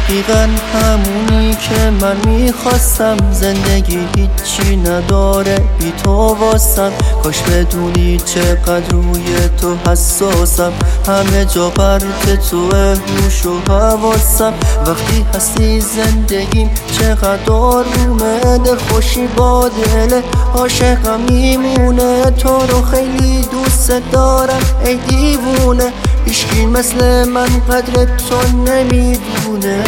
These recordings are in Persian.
دقیقا همونی که من میخواستم. زندگی هیچی نداره بی تو واسم. کاش بدونی چقدر روی تو حساسم. همه جا پرت توه هوش و حواسم. وقتی هستی زندگیم چقدر آرومه. دل خوشی با دل عاشقم میمونه. تو رو خیلی دوست دارم ای دیوونه. هیچکی مثل من قدر تو نمیدونه.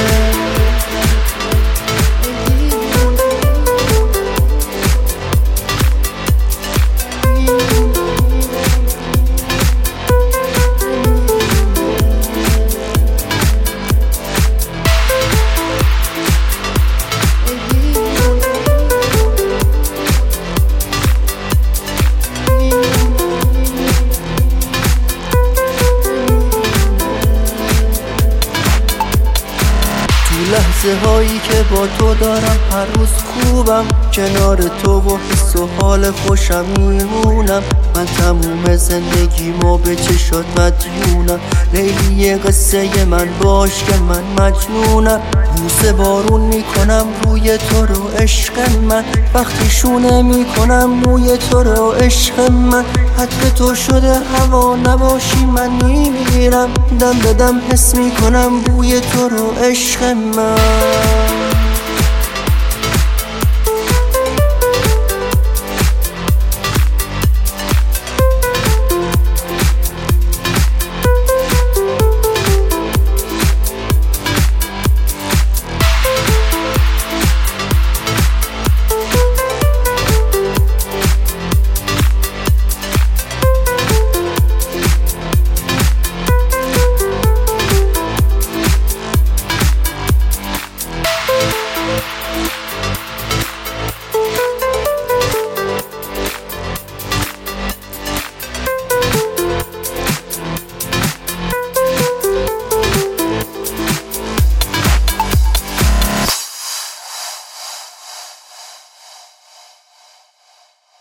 لحظه هایی که با تو دارم هر روز خوبم. کنار تو و حس و حال خوشم میمونم. من تموم زندگیمو به چشات مدیونم. لیلی قصه من باش که من مجنونم. بوسه بارون میکنم روی تو رو عشق من. وقتی شونه میکنم موی تو رو عشق من. حتی تو شده هوا نباشی من میمیرم. دم به دم حس میکنم بوی تو رو عشق من.